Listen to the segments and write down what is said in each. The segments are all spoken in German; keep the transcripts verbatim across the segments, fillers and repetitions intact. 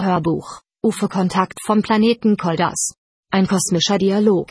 Hörbuch, U F O-Kontakt vom Planeten Koldas. Ein kosmischer Dialog.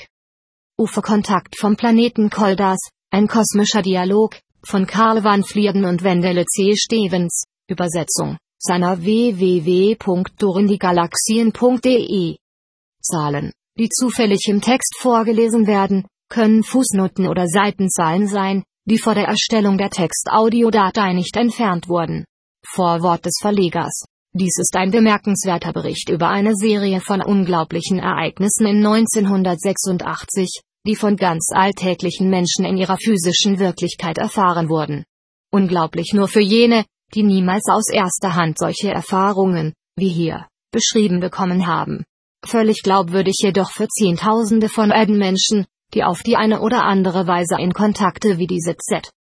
U F O-Kontakt vom Planeten Koldas, ein kosmischer Dialog, von Carl van Vlieren und Wendelle C. Stevens, Übersetzung, seiner w w w punkt durindie-galaxien punkt d e. Zahlen, die zufällig im Text vorgelesen werden, können Fußnoten oder Seitenzahlen sein, die vor der Erstellung der Text-Audiodatei nicht entfernt wurden. Vorwort des Verlegers. Dies ist ein bemerkenswerter Bericht über eine Serie von unglaublichen Ereignissen in neunzehnhundertsechsundachtzig, die von ganz alltäglichen Menschen in ihrer physischen Wirklichkeit erfahren wurden. Unglaublich nur für jene, die niemals aus erster Hand solche Erfahrungen, wie hier, beschrieben bekommen haben. Völlig glaubwürdig jedoch für Zehntausende von Erdenmenschen, die auf die eine oder andere Weise in Kontakte wie diese Z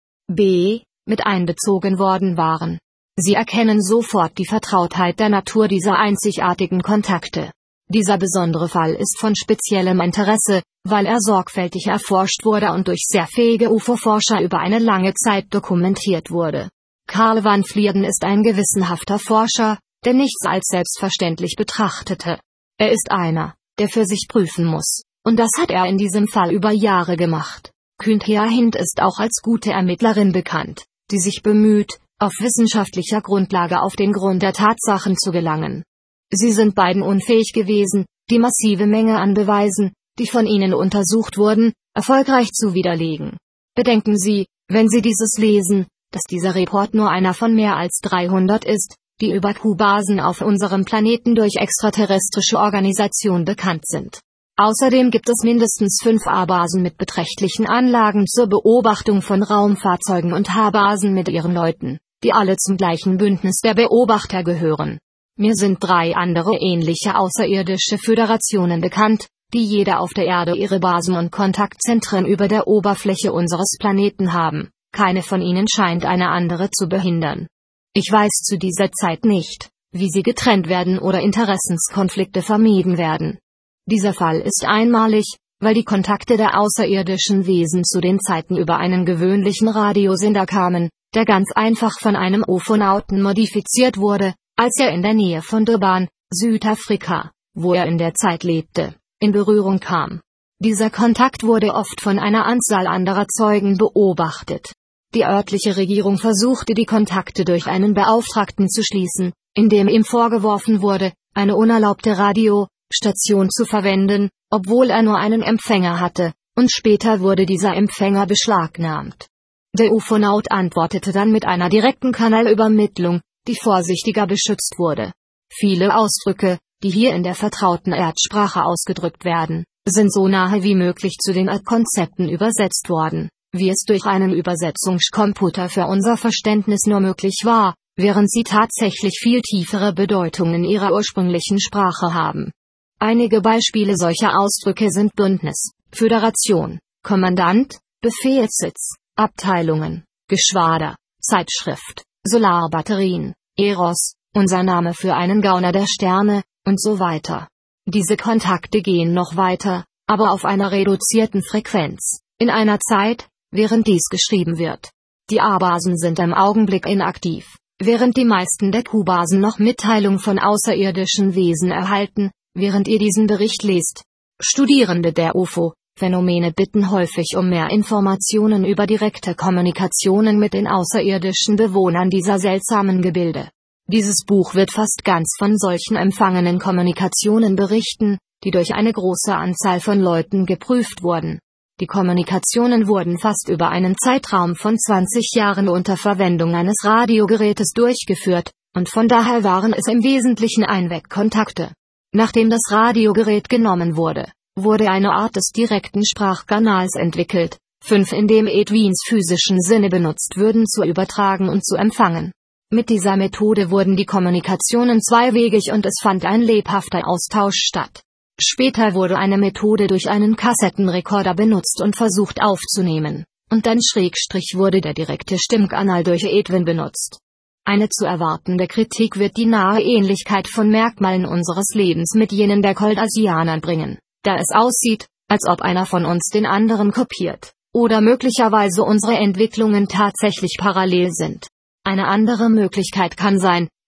B mit einbezogen worden waren. Sie erkennen sofort die Vertrautheit der Natur dieser einzigartigen Kontakte. Dieser besondere Fall ist von speziellem Interesse, weil er sorgfältig erforscht wurde und durch sehr fähige U F O-Forscher über eine lange Zeit dokumentiert wurde. Carl van Vlieren ist ein gewissenhafter Forscher, der nichts als selbstverständlich betrachtete. Er ist einer, der für sich prüfen muss, und das hat er in diesem Fall über Jahre gemacht. Cynthia Hind ist auch als gute Ermittlerin bekannt, die sich bemüht, auf wissenschaftlicher Grundlage auf den Grund der Tatsachen zu gelangen. Sie sind beiden unfähig gewesen, die massive Menge an Beweisen, die von ihnen untersucht wurden, erfolgreich zu widerlegen. Bedenken Sie, wenn Sie dieses lesen, dass dieser Report nur einer von mehr als dreihundert ist, die über Q-Basen auf unserem Planeten durch extraterrestrische Organisationen bekannt sind. Außerdem gibt es mindestens fünf A-Basen mit beträchtlichen Anlagen zur Beobachtung von Raumfahrzeugen und H-Basen mit ihren Leuten, die alle zum gleichen Bündnis der Beobachter gehören. Mir sind drei andere ähnliche außerirdische Föderationen bekannt, die jede auf der Erde ihre Basen und Kontaktzentren über der Oberfläche unseres Planeten haben. Keine von ihnen scheint eine andere zu behindern. Ich weiß zu dieser Zeit nicht, wie sie getrennt werden oder Interessenskonflikte vermieden werden. Dieser Fall ist einmalig, weil die Kontakte der außerirdischen Wesen zu den Zeiten über einen gewöhnlichen Radiosender kamen, der ganz einfach von einem Ufonauten modifiziert wurde, als er in der Nähe von Durban, Südafrika, wo er in der Zeit lebte, in Berührung kam. Dieser Kontakt wurde oft von einer Anzahl anderer Zeugen beobachtet. Die örtliche Regierung versuchte die Kontakte durch einen Beauftragten zu schließen, indem ihm vorgeworfen wurde, eine unerlaubte Radiostation zu verwenden, obwohl er nur einen Empfänger hatte, und später wurde dieser Empfänger beschlagnahmt. Der Ufonaut antwortete dann mit einer direkten Kanalübermittlung, die vorsichtiger beschützt wurde. Viele Ausdrücke, die hier in der vertrauten Erdsprache ausgedrückt werden, sind so nahe wie möglich zu den Erdkonzepten übersetzt worden, wie es durch einen Übersetzungscomputer für unser Verständnis nur möglich war, während sie tatsächlich viel tiefere Bedeutung in ihrer ursprünglichen Sprache haben. Einige Beispiele solcher Ausdrücke sind Bündnis, Föderation, Kommandant, Befehlssitz, Abteilungen, Geschwader, Zeitschrift, Solarbatterien, Eros, unser Name für einen Gauner der Sterne, und so weiter. Diese Kontakte gehen noch weiter, aber auf einer reduzierten Frequenz, in einer Zeit, während dies geschrieben wird. Die A-Basen sind im Augenblick inaktiv, während die meisten der Q-Basen noch Mitteilung von außerirdischen Wesen erhalten, während ihr diesen Bericht lest. Studierende der U F O-Phänomene bitten häufig um mehr Informationen über direkte Kommunikationen mit den außerirdischen Bewohnern dieser seltsamen Gebilde. Dieses Buch wird fast ganz von solchen empfangenen Kommunikationen berichten, die durch eine große Anzahl von Leuten geprüft wurden. Die Kommunikationen wurden fast über einen Zeitraum von zwanzig Jahren unter Verwendung eines Radiogerätes durchgeführt, und von daher waren es im Wesentlichen Einwegkontakte. Nachdem das Radiogerät genommen wurde, wurde eine Art des direkten Sprachkanals entwickelt, fünf in dem Edwins physischen Sinne benutzt würden zu übertragen und zu empfangen. Mit dieser Methode wurden die Kommunikationen zweiwegig und es fand ein lebhafter Austausch statt. Später wurde eine Methode durch einen Kassettenrekorder benutzt und versucht aufzunehmen, und dann Schrägstrich wurde der direkte Stimmkanal durch Edwin benutzt. Eine zu erwartende Kritik wird die nahe Ähnlichkeit von Merkmalen unseres Lebens mit jenen der Koldasianern bringen, da es aussieht, als ob einer von uns den anderen kopiert, oder möglicherweise unsere Entwicklungen tatsächlich parallel sind. Eine andere Möglichkeit kann sein,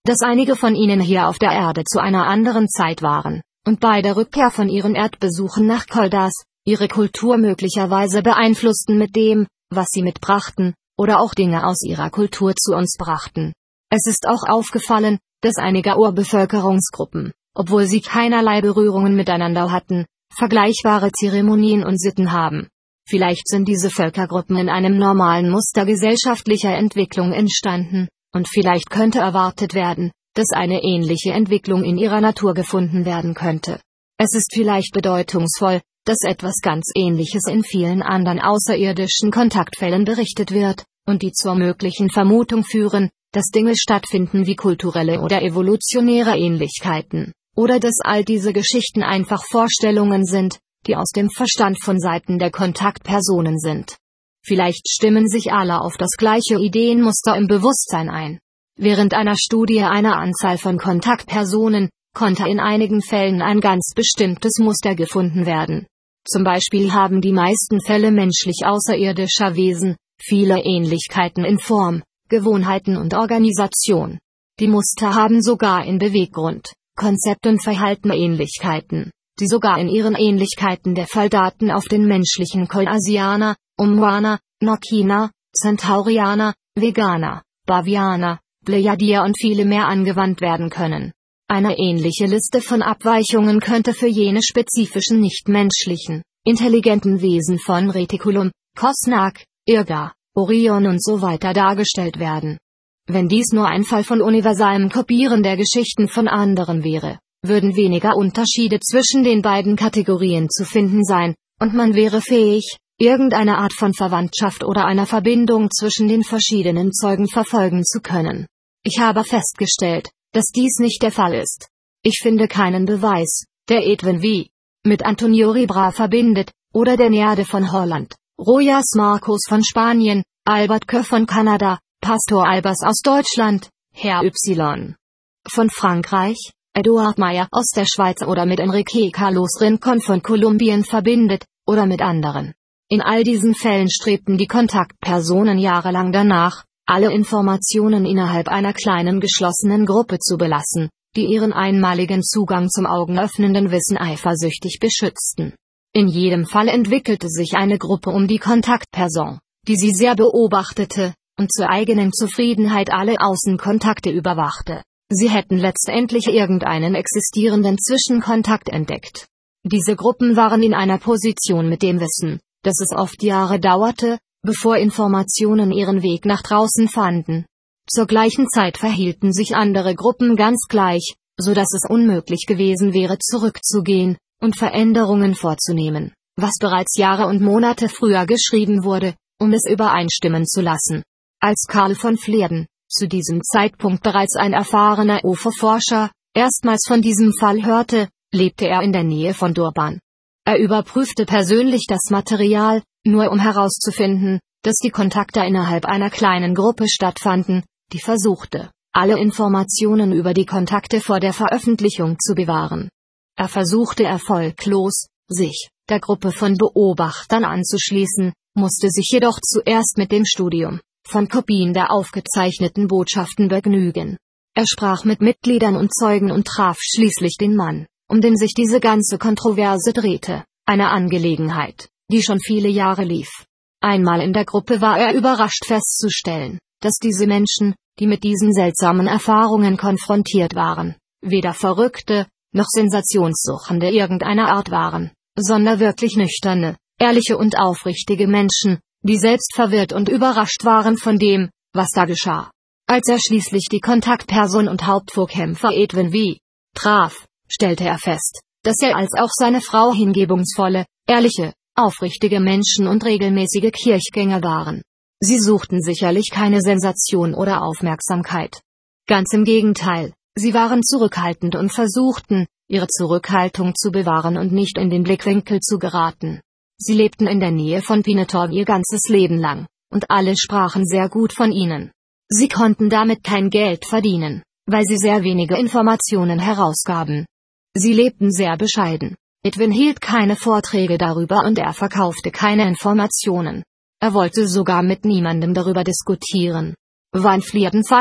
dass einige von ihnen hier auf der Erde zu einer anderen Zeit waren, und bei der Rückkehr von ihren Erdbesuchen nach Koldas, ihre Kultur möglicherweise beeinflussten mit dem, was sie mitbrachten, oder auch Dinge aus ihrer Kultur zu uns brachten. Es ist auch aufgefallen, dass einige Urbevölkerungsgruppen, obwohl sie keinerlei Berührungen miteinander hatten, vergleichbare Zeremonien und Sitten haben. Vielleicht sind diese Völkergruppen in einem normalen Muster gesellschaftlicher Entwicklung entstanden, und vielleicht könnte erwartet werden, dass eine ähnliche Entwicklung in ihrer Natur gefunden werden könnte. Es ist vielleicht bedeutungsvoll, dass etwas ganz Ähnliches in vielen anderen außerirdischen Kontaktfällen berichtet wird, und die zur möglichen Vermutung führen, dass Dinge stattfinden wie kulturelle oder evolutionäre Ähnlichkeiten, oder dass all diese Geschichten einfach Vorstellungen sind, die aus dem Verstand von Seiten der Kontaktpersonen sind. Vielleicht stimmen sich alle auf das gleiche Ideenmuster im Bewusstsein ein. Während einer Studie einer Anzahl von Kontaktpersonen, konnte in einigen Fällen ein ganz bestimmtes Muster gefunden werden. Zum Beispiel haben die meisten Fälle menschlich außerirdischer Wesen viele Ähnlichkeiten in Form, Gewohnheiten und Organisation. Die Muster haben sogar in Beweggrund, Konzept und Verhalten Ähnlichkeiten, die sogar in ihren Ähnlichkeiten der Falldaten auf den menschlichen Koldasianer, Umwaner, Nokina, Centaurianer, Veganer, Bavianer, Plejadier und viele mehr angewandt werden können. Eine ähnliche Liste von Abweichungen könnte für jene spezifischen nichtmenschlichen, intelligenten Wesen von Reticulum, Kosnak, Irga, Orion und so weiter dargestellt werden. Wenn dies nur ein Fall von universalem Kopieren der Geschichten von anderen wäre, würden weniger Unterschiede zwischen den beiden Kategorien zu finden sein, und man wäre fähig, irgendeine Art von Verwandtschaft oder einer Verbindung zwischen den verschiedenen Zeugen verfolgen zu können. Ich habe festgestellt, dass dies nicht der Fall ist. Ich finde keinen Beweis, der Edwin W. mit Antonio Ribra verbindet, oder der Neade von Holland, Rojas Marcos von Spanien, Albert Köh von Kanada, Pastor Albers aus Deutschland, Herr Y. von Frankreich, Eduard Meyer aus der Schweiz oder mit Enrique Carlos Rincon von Kolumbien verbindet, oder mit anderen. In all diesen Fällen strebten die Kontaktpersonen jahrelang danach, alle Informationen innerhalb einer kleinen geschlossenen Gruppe zu belassen, die ihren einmaligen Zugang zum augenöffnenden Wissen eifersüchtig beschützten. In jedem Fall entwickelte sich eine Gruppe um die Kontaktperson, die sie sehr beobachtete, und zur eigenen Zufriedenheit alle Außenkontakte überwachte. Sie hätten letztendlich irgendeinen existierenden Zwischenkontakt entdeckt. Diese Gruppen waren in einer Position mit dem Wissen, dass es oft Jahre dauerte, bevor Informationen ihren Weg nach draußen fanden. Zur gleichen Zeit verhielten sich andere Gruppen ganz gleich, so dass es unmöglich gewesen wäre zurückzugehen und Veränderungen vorzunehmen, was bereits Jahre und Monate früher geschrieben wurde, um es übereinstimmen zu lassen. Als Karl von Fleerden, zu diesem Zeitpunkt bereits ein erfahrener U F O-Forscher, erstmals von diesem Fall hörte, lebte er in der Nähe von Durban. Er überprüfte persönlich das Material, nur um herauszufinden, dass die Kontakte innerhalb einer kleinen Gruppe stattfanden, die versuchte, alle Informationen über die Kontakte vor der Veröffentlichung zu bewahren. Er versuchte erfolglos, sich der Gruppe von Beobachtern anzuschließen, musste sich jedoch zuerst mit dem Studium von Kopien der aufgezeichneten Botschaften begnügen. Er sprach mit Mitgliedern und Zeugen und traf schließlich den Mann, um den sich diese ganze Kontroverse drehte, eine Angelegenheit, die schon viele Jahre lief. Einmal in der Gruppe war er überrascht festzustellen, dass diese Menschen, die mit diesen seltsamen Erfahrungen konfrontiert waren, weder Verrückte, noch Sensationssuchende irgendeiner Art waren, sondern wirklich nüchterne, ehrliche und aufrichtige Menschen, die selbst verwirrt und überrascht waren von dem, was da geschah. Als er schließlich die Kontaktperson und Hauptvorkämpfer Edwin W. traf, stellte er fest, dass er als auch seine Frau hingebungsvolle, ehrliche, aufrichtige Menschen und regelmäßige Kirchgänger waren. Sie suchten sicherlich keine Sensation oder Aufmerksamkeit. Ganz im Gegenteil, sie waren zurückhaltend und versuchten, ihre Zurückhaltung zu bewahren und nicht in den Blickwinkel zu geraten. Sie lebten in der Nähe von Pinetor ihr ganzes Leben lang, und alle sprachen sehr gut von ihnen. Sie konnten damit kein Geld verdienen, weil sie sehr wenige Informationen herausgaben. Sie lebten sehr bescheiden. Edwin hielt keine Vorträge darüber und er verkaufte keine Informationen. Er wollte sogar mit niemandem darüber diskutieren. Van Fleerden fand,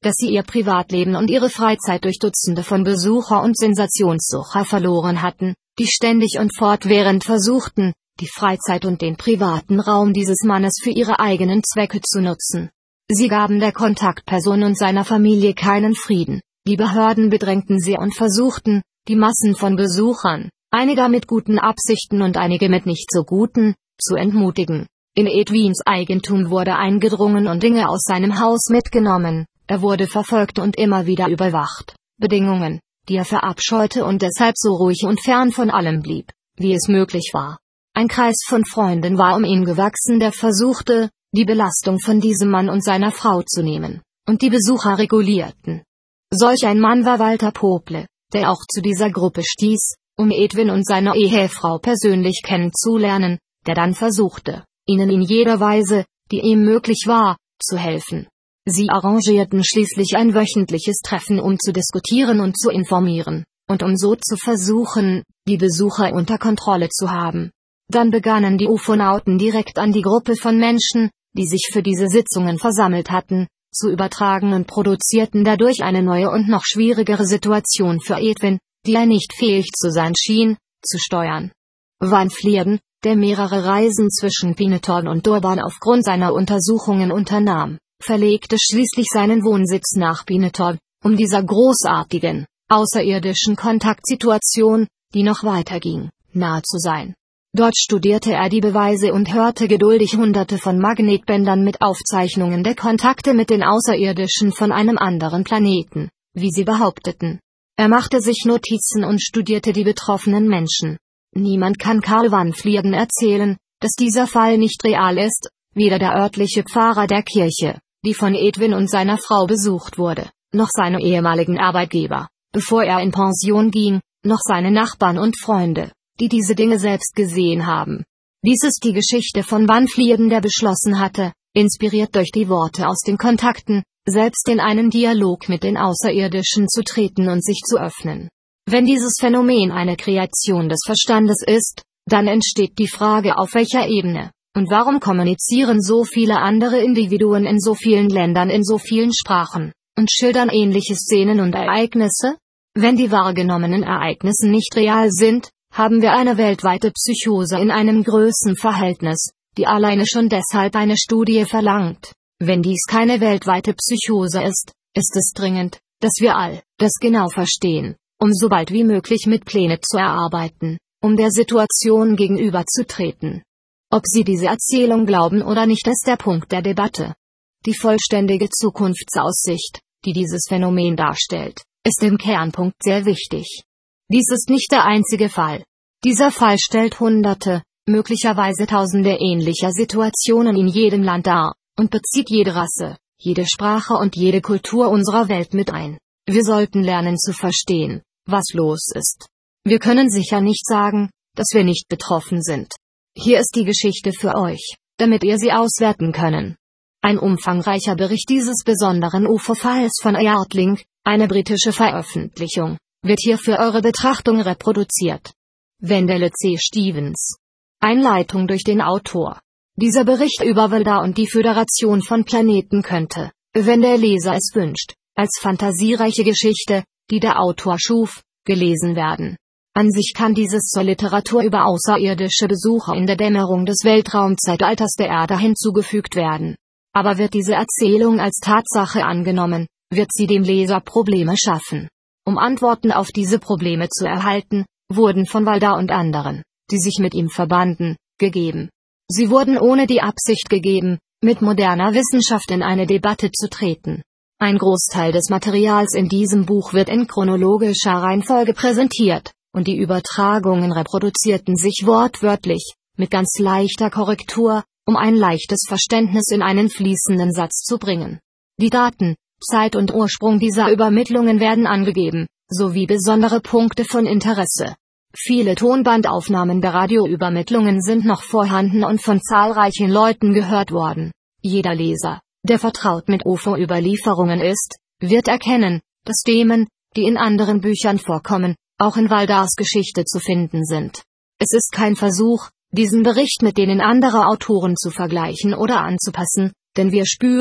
dass sie ihr Privatleben und ihre Freizeit durch Dutzende von Besucher und Sensationssucher verloren hatten, die ständig und fortwährend versuchten, die Freizeit und den privaten Raum dieses Mannes für ihre eigenen Zwecke zu nutzen. Sie gaben der Kontaktperson und seiner Familie keinen Frieden, die Behörden bedrängten sie und versuchten, die Massen von Besuchern, einige mit guten Absichten und einige mit nicht so guten, zu entmutigen. In Edwins Eigentum wurde eingedrungen und Dinge aus seinem Haus mitgenommen, er wurde verfolgt und immer wieder überwacht, Bedingungen, die er verabscheute und deshalb so ruhig und fern von allem blieb, wie es möglich war. Ein Kreis von Freunden war um ihn gewachsen, der versuchte, die Belastung von diesem Mann und seiner Frau zu nehmen, und die Besucher regulierten. Solch ein Mann war Walter Pople, der auch zu dieser Gruppe stieß, um Edwin und seine Ehefrau persönlich kennenzulernen, der dann versuchte, ihnen in jeder Weise, die ihm möglich war, zu helfen. Sie arrangierten schließlich ein wöchentliches Treffen, um zu diskutieren und zu informieren, und um so zu versuchen, die Besucher unter Kontrolle zu haben. Dann begannen die Ufonauten direkt an die Gruppe von Menschen, die sich für diese Sitzungen versammelt hatten, zu übertragen und produzierten dadurch eine neue und noch schwierigere Situation für Edwin, die er nicht fähig zu sein schien, zu steuern. Van Fleerden, der mehrere Reisen zwischen Pinneton und Durban aufgrund seiner Untersuchungen unternahm, verlegte schließlich seinen Wohnsitz nach Pinneton, um dieser großartigen, außerirdischen Kontaktsituation, die noch weiterging, nahe zu sein. Dort studierte er die Beweise und hörte geduldig Hunderte von Magnetbändern mit Aufzeichnungen der Kontakte mit den Außerirdischen von einem anderen Planeten, wie sie behaupteten. Er machte sich Notizen und studierte die betroffenen Menschen. Niemand kann Karl Van Fleerden erzählen, dass dieser Fall nicht real ist, weder der örtliche Pfarrer der Kirche, die von Edwin und seiner Frau besucht wurde, noch seine ehemaligen Arbeitgeber, bevor er in Pension ging, noch seine Nachbarn und Freunde, die diese Dinge selbst gesehen haben. Dies ist die Geschichte von Van Fleerden, der beschlossen hatte, inspiriert durch die Worte aus den Kontakten, selbst in einen Dialog mit den Außerirdischen zu treten und sich zu öffnen. Wenn dieses Phänomen eine Kreation des Verstandes ist, dann entsteht die Frage, auf welcher Ebene, und warum kommunizieren so viele andere Individuen in so vielen Ländern in so vielen Sprachen, und schildern ähnliche Szenen und Ereignisse? Wenn die wahrgenommenen Ereignisse nicht real sind, haben wir eine weltweite Psychose in einem Größenverhältnis, die alleine schon deshalb eine Studie verlangt. Wenn dies keine weltweite Psychose ist, ist es dringend, dass wir all das genau verstehen, um so bald wie möglich mit Pläne zu erarbeiten, um der Situation gegenüberzutreten. Ob Sie diese Erzählung glauben oder nicht, ist der Punkt der Debatte. Die vollständige Zukunftsaussicht, die dieses Phänomen darstellt, ist im Kernpunkt sehr wichtig. Dies ist nicht der einzige Fall. Dieser Fall stellt Hunderte, möglicherweise Tausende ähnlicher Situationen in jedem Land dar, und bezieht jede Rasse, jede Sprache und jede Kultur unserer Welt mit ein. Wir sollten lernen zu verstehen, was los ist. Wir können sicher nicht sagen, dass wir nicht betroffen sind. Hier ist die Geschichte für euch, damit ihr sie auswerten können. Ein umfangreicher Bericht dieses besonderen U F O-Falls von Earthlink, eine britische Veröffentlichung, wird hier für eure Betrachtung reproduziert. Wendell C. Stevens. Einleitung durch den Autor. Dieser Bericht über Walda und die Föderation von Planeten könnte, wenn der Leser es wünscht, als fantasiereiche Geschichte, die der Autor schuf, gelesen werden. An sich kann dieses zur Literatur über außerirdische Besucher in der Dämmerung des Weltraumzeitalters der Erde hinzugefügt werden. Aber wird diese Erzählung als Tatsache angenommen, wird sie dem Leser Probleme schaffen. Um Antworten auf diese Probleme zu erhalten, wurden von Walda und anderen, die sich mit ihm verbanden, gegeben. Sie wurden ohne die Absicht gegeben, mit moderner Wissenschaft in eine Debatte zu treten. Ein Großteil des Materials in diesem Buch wird in chronologischer Reihenfolge präsentiert, und die Übertragungen reproduzierten sich wortwörtlich, mit ganz leichter Korrektur, um ein leichtes Verständnis in einen fließenden Satz zu bringen. Die Daten, Zeit und Ursprung dieser Übermittlungen werden angegeben, sowie besondere Punkte von Interesse. Viele Tonbandaufnahmen der Radioübermittlungen sind noch vorhanden und von zahlreichen Leuten gehört worden. Jeder Leser, der vertraut mit U F O-Überlieferungen ist, wird erkennen, dass Themen, die in anderen Büchern vorkommen, auch in Waldas Geschichte zu finden sind. Es ist kein Versuch, diesen Bericht mit denen anderer Autoren zu vergleichen oder anzupassen, denn wir spüren,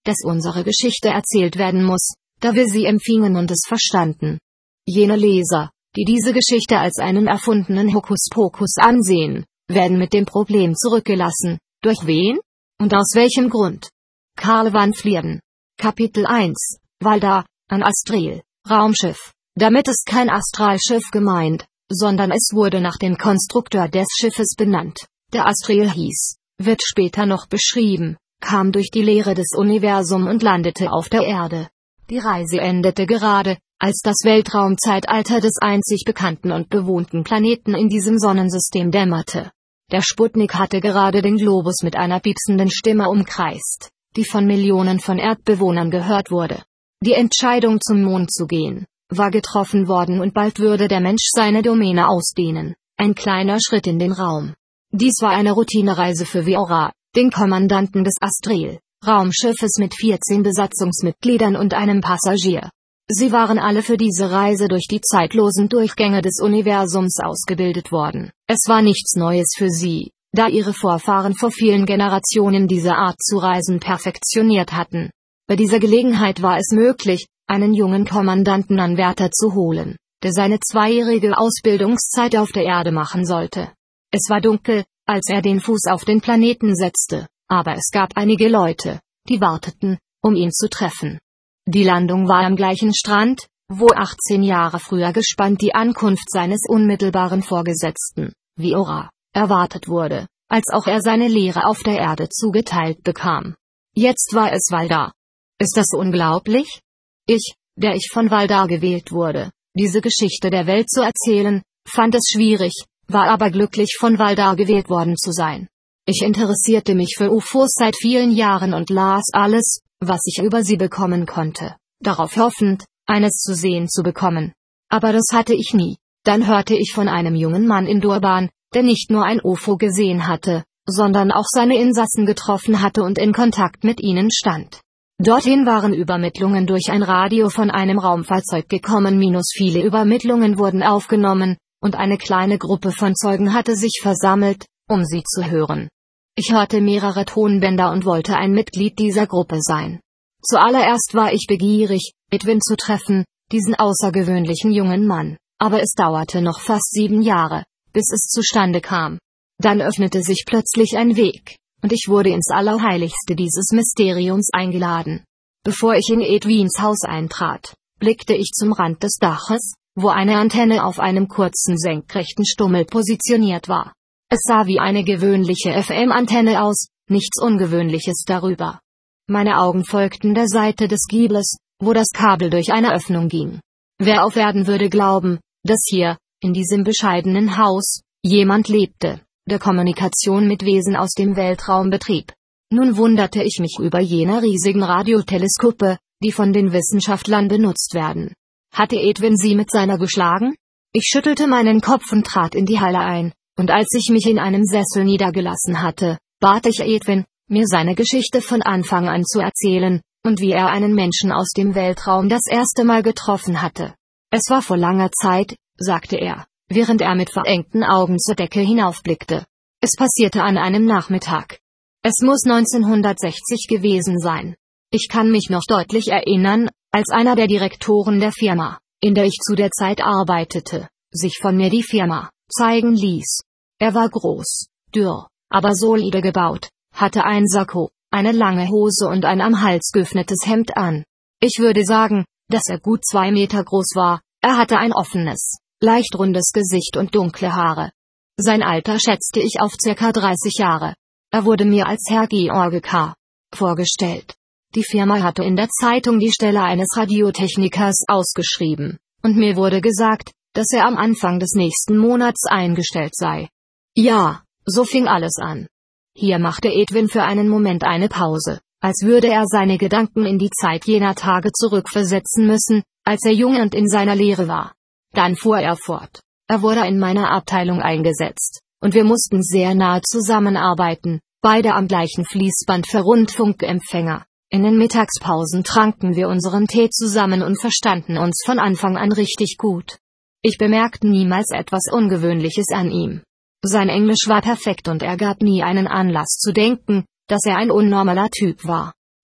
dass unsere Geschichte erzählt werden muss, da wir sie empfingen und es verstanden. Jene Leser, die diese Geschichte als einen erfundenen Hokuspokus ansehen, werden mit dem Problem zurückgelassen. Durch wen? Und aus welchem Grund? Karl van Vlieren. Kapitel eins. Valdar, ein Astrel, Raumschiff. Damit ist kein Astralschiff gemeint, sondern es wurde nach dem Konstrukteur des Schiffes benannt. Der Astrel hieß, wird später noch beschrieben, kam durch die Leere des Universums und landete auf der Erde. Die Reise endete gerade, als das Weltraumzeitalter des einzig bekannten und bewohnten Planeten in diesem Sonnensystem dämmerte. Der Sputnik hatte gerade den Globus mit einer piepsenden Stimme umkreist, die von Millionen von Erdbewohnern gehört wurde. Die Entscheidung, zum Mond zu gehen, war getroffen worden und bald würde der Mensch seine Domäne ausdehnen, ein kleiner Schritt in den Raum. Dies war eine Routinereise für V'ora, den Kommandanten des Astrel, Raumschiffes mit vierzehn Besatzungsmitgliedern und einem Passagier. Sie waren alle für diese Reise durch die zeitlosen Durchgänge des Universums ausgebildet worden. Es war nichts Neues für sie, da ihre Vorfahren vor vielen Generationen diese Art zu reisen perfektioniert hatten. Bei dieser Gelegenheit war es möglich, einen jungen Kommandantenanwärter zu holen, der seine zweijährige Ausbildungszeit auf der Erde machen sollte. Es war dunkel, als er den Fuß auf den Planeten setzte, aber es gab einige Leute, die warteten, um ihn zu treffen. Die Landung war am gleichen Strand, wo achtzehn Jahre früher gespannt die Ankunft seines unmittelbaren Vorgesetzten, V'ora, erwartet wurde, als auch er seine Lehre auf der Erde zugeteilt bekam. Jetzt war es Valdar. Ist das unglaublich? Ich, der ich von Valdar gewählt wurde, diese Geschichte der Welt zu erzählen, fand es schwierig, war aber glücklich, von Valdar gewählt worden zu sein. Ich interessierte mich für U F Os seit vielen Jahren und las alles, was ich über sie bekommen konnte, darauf hoffend, eines zu sehen zu bekommen. Aber das hatte ich nie. Dann hörte ich von einem jungen Mann in Durban, der nicht nur ein U F O gesehen hatte, sondern auch seine Insassen getroffen hatte und in Kontakt mit ihnen stand. Dorthin waren Übermittlungen durch ein Radio von einem Raumfahrzeug gekommen, minus viele Übermittlungen wurden aufgenommen, und eine kleine Gruppe von Zeugen hatte sich versammelt, um sie zu hören. Ich hörte mehrere Tonbänder und wollte ein Mitglied dieser Gruppe sein. Zuallererst war ich begierig, Edwin zu treffen, diesen außergewöhnlichen jungen Mann, aber es dauerte noch fast sieben Jahre, bis es zustande kam. Dann öffnete sich plötzlich ein Weg, und ich wurde ins Allerheiligste dieses Mysteriums eingeladen. Bevor ich in Edwins Haus eintrat, blickte ich zum Rand des Daches, wo eine Antenne auf einem kurzen senkrechten Stummel positioniert war. Es sah wie eine gewöhnliche F M-Antenne aus, nichts Ungewöhnliches darüber. Meine Augen folgten der Seite des Giebels, wo das Kabel durch eine Öffnung ging. Wer auf Erden würde glauben, dass hier, in diesem bescheidenen Haus, jemand lebte, der Kommunikation mit Wesen aus dem Weltraum betrieb. Nun wunderte ich mich über jene riesigen Radioteleskope, die von den Wissenschaftlern benutzt werden. Hatte Edwin sie mit seiner geschlagen? Ich schüttelte meinen Kopf und trat in die Halle ein, und als ich mich in einem Sessel niedergelassen hatte, bat ich Edwin, mir seine Geschichte von Anfang an zu erzählen, und wie er einen Menschen aus dem Weltraum das erste Mal getroffen hatte. Es war vor langer Zeit, sagte er, während er mit verengten Augen zur Decke hinaufblickte. Es passierte an einem Nachmittag. Es muss neunzehnhundertsechzig gewesen sein. Ich kann mich noch deutlich erinnern, als einer der Direktoren der Firma, in der ich zu der Zeit arbeitete, sich von mir die Firma zeigen ließ. Er war groß, dürr, aber solide gebaut, hatte ein Sakko, eine lange Hose und ein am Hals geöffnetes Hemd an. Ich würde sagen, dass er gut zwei Meter groß war. Er hatte ein offenes, leicht rundes Gesicht und dunkle Haare. Sein Alter schätzte ich auf circa dreißig Jahre. Er wurde mir als Herr George K. vorgestellt. Die Firma hatte in der Zeitung die Stelle eines Radiotechnikers ausgeschrieben, und mir wurde gesagt, dass er am Anfang des nächsten Monats eingestellt sei. Ja, so fing alles an. Hier machte Edwin für einen Moment eine Pause, als würde er seine Gedanken in die Zeit jener Tage zurückversetzen müssen, als er jung und in seiner Lehre war. Dann fuhr er fort. Er wurde in meiner Abteilung eingesetzt, und wir mussten sehr nahe zusammenarbeiten, beide am gleichen Fließband für Rundfunkempfänger. In den Mittagspausen tranken wir unseren Tee zusammen und verstanden uns von Anfang an richtig gut. Ich bemerkte niemals etwas Ungewöhnliches an ihm. Sein Englisch war perfekt und er gab nie einen Anlass zu denken, dass er ein unnormaler Typ war.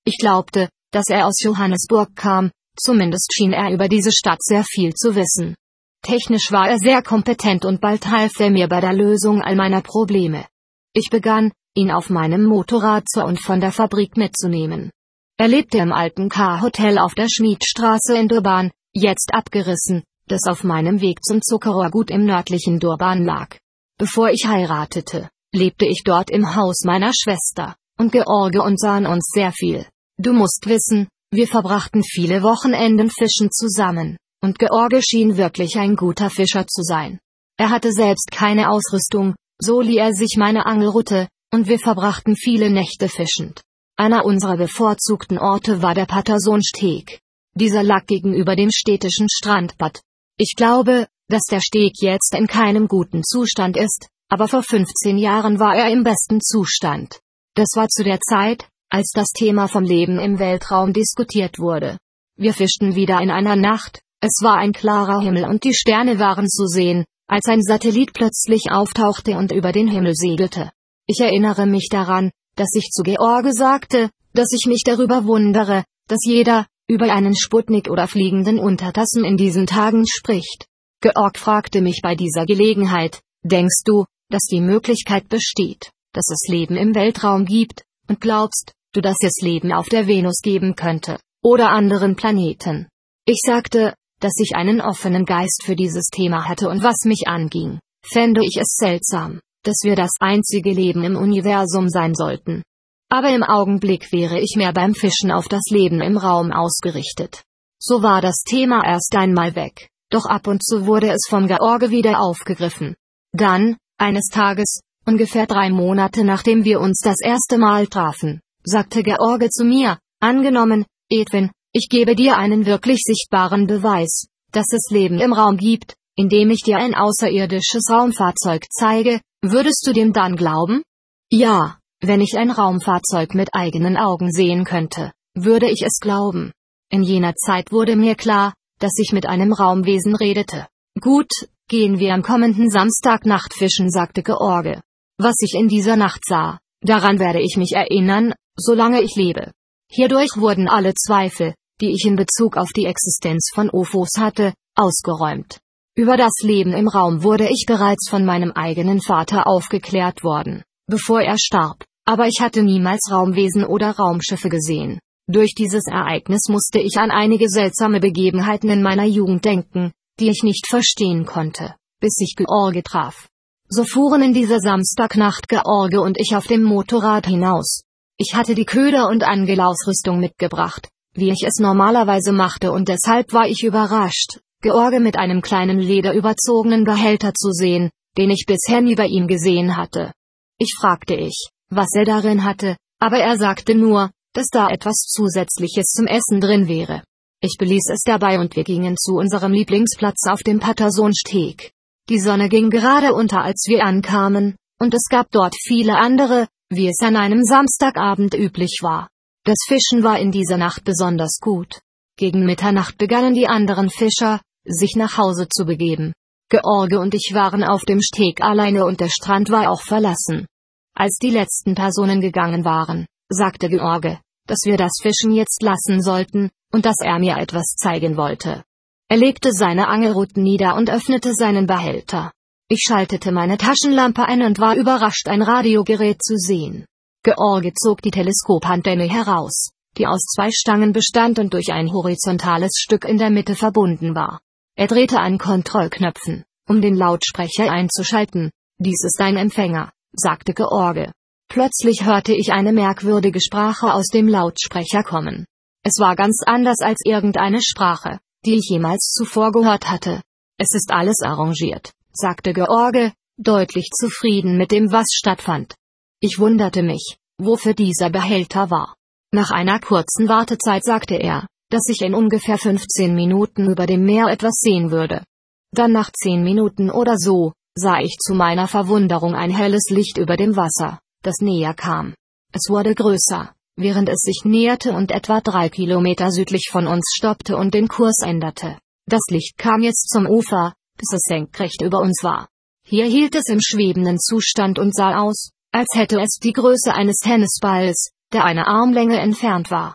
Ich glaubte, dass er aus Johannesburg kam, zumindest schien er über diese Stadt sehr viel zu wissen. Technisch war er sehr kompetent und bald half er mir bei der Lösung all meiner Probleme. Ich begann, ihn auf meinem Motorrad zur und von der Fabrik mitzunehmen. Er lebte im alten K-Hotel auf der Schmiedstraße in Durban, jetzt abgerissen, das auf meinem Weg zum Zuckerrohrgut im nördlichen Durban lag. Bevor ich heiratete, lebte ich dort im Haus meiner Schwester, und George und sahen uns sehr viel. Du musst wissen, wir verbrachten viele Wochenenden fischen zusammen, und George schien wirklich ein guter Fischer zu sein. Er hatte selbst keine Ausrüstung, so lieh er sich meine Angelrute, und wir verbrachten viele Nächte fischend. Einer unserer bevorzugten Orte war der Pattersonsteg. Dieser lag gegenüber dem städtischen Strandbad. Ich glaube, dass der Steg jetzt in keinem guten Zustand ist, aber vor fünfzehn Jahren war er im besten Zustand. Das war zu der Zeit, als das Thema vom Leben im Weltraum diskutiert wurde. Wir fischten wieder in einer Nacht, es war ein klarer Himmel und die Sterne waren zu sehen, als ein Satellit plötzlich auftauchte und über den Himmel segelte. Ich erinnere mich daran, dass ich zu George sagte, dass ich mich darüber wundere, dass jeder über einen Sputnik oder fliegenden Untertassen in diesen Tagen spricht. Georg fragte mich bei dieser Gelegenheit, denkst du, dass die Möglichkeit besteht, dass es Leben im Weltraum gibt, und glaubst du, dass es Leben auf der Venus geben könnte, oder anderen Planeten? Ich sagte, dass ich einen offenen Geist für dieses Thema hatte und was mich anging, fände ich es seltsam, dass wir das einzige Leben im Universum sein sollten. Aber im Augenblick wäre ich mehr beim Fischen auf das Leben im Raum ausgerichtet. So war das Thema erst einmal weg, doch ab und zu wurde es vom George wieder aufgegriffen. Dann, eines Tages, ungefähr drei Monate nachdem wir uns das erste Mal trafen, sagte George zu mir, angenommen, Edwin, ich gebe dir einen wirklich sichtbaren Beweis, dass es Leben im Raum gibt, indem ich dir ein außerirdisches Raumfahrzeug zeige, würdest du dem dann glauben? Ja, wenn ich ein Raumfahrzeug mit eigenen Augen sehen könnte, würde ich es glauben. In jener Zeit wurde mir klar, dass ich mit einem Raumwesen redete. Gut, gehen wir am kommenden Samstag Nacht fischen, sagte George. Was ich in dieser Nacht sah, daran werde ich mich erinnern, solange ich lebe. Hierdurch wurden alle Zweifel, die ich in Bezug auf die Existenz von U F Os hatte, ausgeräumt. Über das Leben im Raum wurde ich bereits von meinem eigenen Vater aufgeklärt worden, bevor er starb, aber ich hatte niemals Raumwesen oder Raumschiffe gesehen. Durch dieses Ereignis musste ich an einige seltsame Begebenheiten in meiner Jugend denken, die ich nicht verstehen konnte, bis ich George traf. So fuhren in dieser Samstagnacht George und ich auf dem Motorrad hinaus. Ich hatte die Köder und Angelausrüstung mitgebracht, wie ich es normalerweise machte, und deshalb war ich überrascht, George mit einem kleinen lederüberzogenen Behälter zu sehen, den ich bisher nie bei ihm gesehen hatte. Ich fragte ich, was er darin hatte, aber er sagte nur, dass da etwas Zusätzliches zum Essen drin wäre. Ich beließ es dabei und wir gingen zu unserem Lieblingsplatz auf dem Pattersonsteg. Die Sonne ging gerade unter, als wir ankamen, und es gab dort viele andere, wie es an einem Samstagabend üblich war. Das Fischen war in dieser Nacht besonders gut. Gegen Mitternacht begannen die anderen Fischer, sich nach Hause zu begeben. George und ich waren auf dem Steg alleine und der Strand war auch verlassen. Als die letzten Personen gegangen waren, sagte George, dass wir das Fischen jetzt lassen sollten, und dass er mir etwas zeigen wollte. Er legte seine Angelruten nieder und öffnete seinen Behälter. Ich schaltete meine Taschenlampe ein und war überrascht, ein Radiogerät zu sehen. George zog die Teleskopantenne heraus, die aus zwei Stangen bestand und durch ein horizontales Stück in der Mitte verbunden war. Er drehte an Kontrollknöpfen, um den Lautsprecher einzuschalten. Dies ist ein Empfänger, sagte George. Plötzlich hörte ich eine merkwürdige Sprache aus dem Lautsprecher kommen. Es war ganz anders als irgendeine Sprache, die ich jemals zuvor gehört hatte. Es ist alles arrangiert, sagte George, deutlich zufrieden mit dem, was stattfand. Ich wunderte mich, wofür dieser Behälter war. Nach einer kurzen Wartezeit sagte er, dass ich in ungefähr fünfzehn Minuten über dem Meer etwas sehen würde. Dann nach zehn Minuten oder so, sah ich zu meiner Verwunderung ein helles Licht über dem Wasser, das näher kam. Es wurde größer, während es sich näherte und etwa drei Kilometer südlich von uns stoppte und den Kurs änderte. Das Licht kam jetzt zum Ufer, bis es senkrecht über uns war. Hier hielt es im schwebenden Zustand und sah aus, als hätte es die Größe eines Tennisballs, der eine Armlänge entfernt war.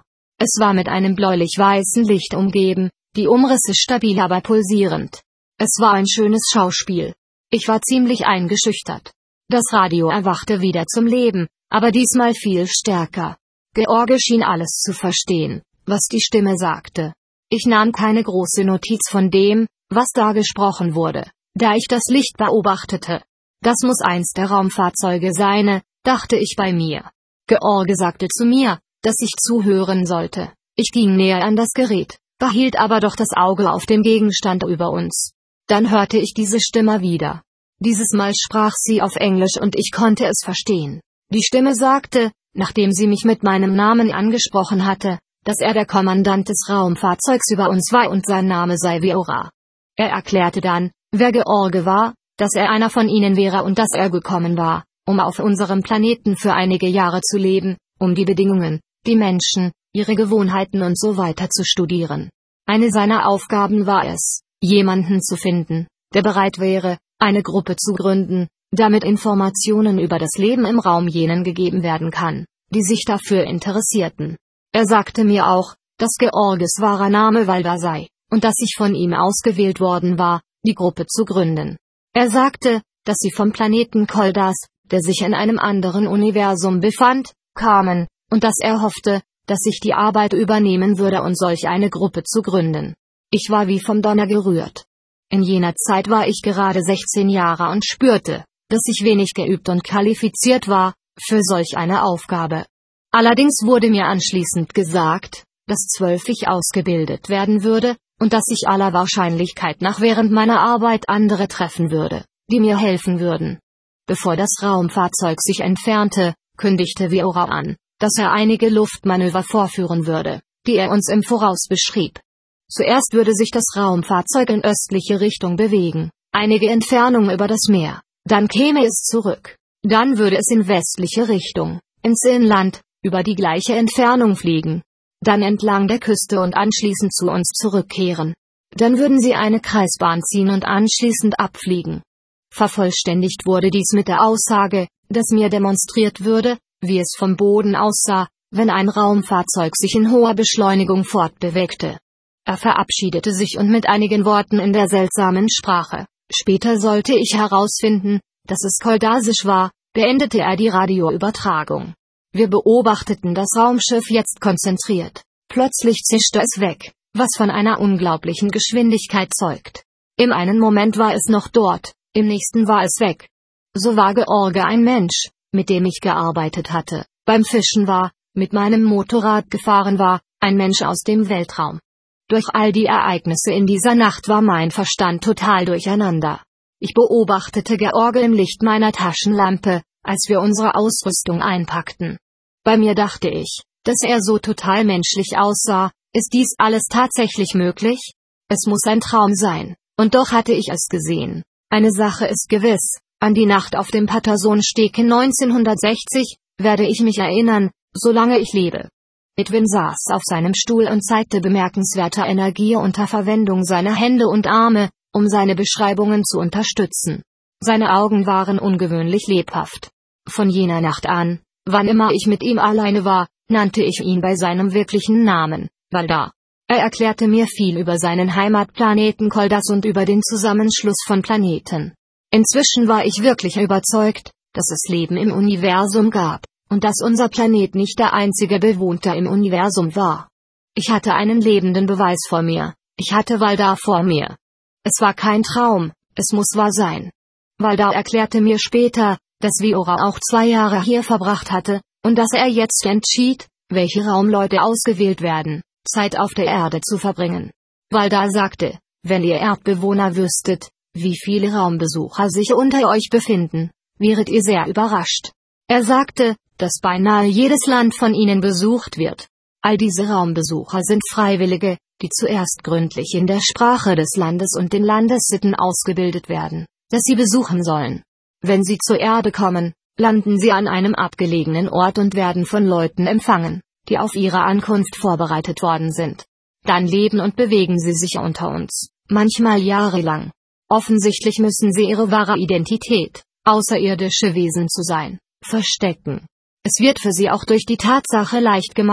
Es war mit einem bläulich-weißen Licht umgeben, die Umrisse stabil aber pulsierend. Es war ein schönes Schauspiel. Ich war ziemlich eingeschüchtert. Das Radio erwachte wieder zum Leben, aber diesmal viel stärker. George schien alles zu verstehen, was die Stimme sagte. Ich nahm keine große Notiz von dem, was da gesprochen wurde, da ich das Licht beobachtete. Das muss eins der Raumfahrzeuge sein, dachte ich bei mir. George sagte zu mir, dass ich zuhören sollte. Ich ging näher an das Gerät, behielt aber doch das Auge auf dem Gegenstand über uns. Dann hörte ich diese Stimme wieder. Dieses Mal sprach sie auf Englisch und ich konnte es verstehen. Die Stimme sagte, nachdem sie mich mit meinem Namen angesprochen hatte, dass er der Kommandant des Raumfahrzeugs über uns war und sein Name sei Viora. Er erklärte dann, wer George war, dass er einer von ihnen wäre und dass er gekommen war, um auf unserem Planeten für einige Jahre zu leben, um die Bedingungen, die Menschen, ihre Gewohnheiten und so weiter zu studieren. Eine seiner Aufgaben war es, jemanden zu finden, der bereit wäre, eine Gruppe zu gründen, damit Informationen über das Leben im Raum jenen gegeben werden kann, die sich dafür interessierten. Er sagte mir auch, dass Georges wahrer Name Valda sei, und dass ich von ihm ausgewählt worden war, die Gruppe zu gründen. Er sagte, dass sie vom Planeten Koldas, der sich in einem anderen Universum befand, kamen, und dass er hoffte, dass ich die Arbeit übernehmen würde und solch eine Gruppe zu gründen. Ich war wie vom Donner gerührt. In jener Zeit war ich gerade sechzehn Jahre und spürte, dass ich wenig geübt und qualifiziert war, für solch eine Aufgabe. Allerdings wurde mir anschließend gesagt, dass zwölf ich ausgebildet werden würde, und dass ich aller Wahrscheinlichkeit nach während meiner Arbeit andere treffen würde, die mir helfen würden. Bevor das Raumfahrzeug sich entfernte, kündigte Viora an, dass er einige Luftmanöver vorführen würde, die er uns im Voraus beschrieb. Zuerst würde sich das Raumfahrzeug in östliche Richtung bewegen, einige Entfernung über das Meer, dann käme es zurück, dann würde es in westliche Richtung, ins Inland, über die gleiche Entfernung fliegen, dann entlang der Küste und anschließend zu uns zurückkehren. Dann würden sie eine Kreisbahn ziehen und anschließend abfliegen. Vervollständigt wurde dies mit der Aussage, dass mir demonstriert würde, wie es vom Boden aussah, wenn ein Raumfahrzeug sich in hoher Beschleunigung fortbewegte. Er verabschiedete sich und mit einigen Worten in der seltsamen Sprache, später sollte ich herausfinden, dass es koldasisch war, beendete er die Radioübertragung. Wir beobachteten das Raumschiff jetzt konzentriert. Plötzlich zischte es weg, was von einer unglaublichen Geschwindigkeit zeugt. Im einen Moment war es noch dort, im nächsten war es weg. So war George ein Mensch, mit dem ich gearbeitet hatte, beim Fischen war, mit meinem Motorrad gefahren war, ein Mensch aus dem Weltraum. Durch all die Ereignisse in dieser Nacht war mein Verstand total durcheinander. Ich beobachtete George im Licht meiner Taschenlampe, als wir unsere Ausrüstung einpackten. Bei mir dachte ich, dass er so total menschlich aussah. Ist dies alles tatsächlich möglich? Es muss ein Traum sein, und doch hatte ich es gesehen. Eine Sache ist gewiss, an die Nacht auf dem Pattersonsteg in neunzehnhundertsechzig, werde ich mich erinnern, solange ich lebe. Edwin saß auf seinem Stuhl und zeigte bemerkenswerte Energie unter Verwendung seiner Hände und Arme, um seine Beschreibungen zu unterstützen. Seine Augen waren ungewöhnlich lebhaft. Von jener Nacht an, wann immer ich mit ihm alleine war, nannte ich ihn bei seinem wirklichen Namen, Valda. Er erklärte mir viel über seinen Heimatplaneten Koldas und über den Zusammenschluss von Planeten. Inzwischen war ich wirklich überzeugt, dass es Leben im Universum gab, und dass unser Planet nicht der einzige Bewohnte im Universum war. Ich hatte einen lebenden Beweis vor mir, ich hatte Valda vor mir. Es war kein Traum, es muss wahr sein. Valda erklärte mir später, dass Viora auch zwei Jahre hier verbracht hatte, und dass er jetzt entschied, welche Raumleute ausgewählt werden, Zeit auf der Erde zu verbringen. Valda sagte, wenn ihr Erdbewohner wüsstet, wie viele Raumbesucher sich unter euch befinden, wäret ihr sehr überrascht. Er sagte, dass beinahe jedes Land von ihnen besucht wird. All diese Raumbesucher sind Freiwillige, die zuerst gründlich in der Sprache des Landes und den Landessitten ausgebildet werden, das sie besuchen sollen. Wenn sie zur Erde kommen, landen sie an einem abgelegenen Ort und werden von Leuten empfangen, die auf ihre Ankunft vorbereitet worden sind. Dann leben und bewegen sie sich unter uns, manchmal jahrelang. Offensichtlich müssen sie ihre wahre Identität, außerirdische Wesen zu sein, verstecken. Es wird für sie auch durch die Tatsache leicht gemacht,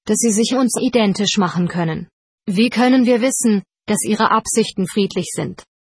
dass sie sich uns identisch machen können. Wie können wir wissen, dass ihre Absichten friedlich sind?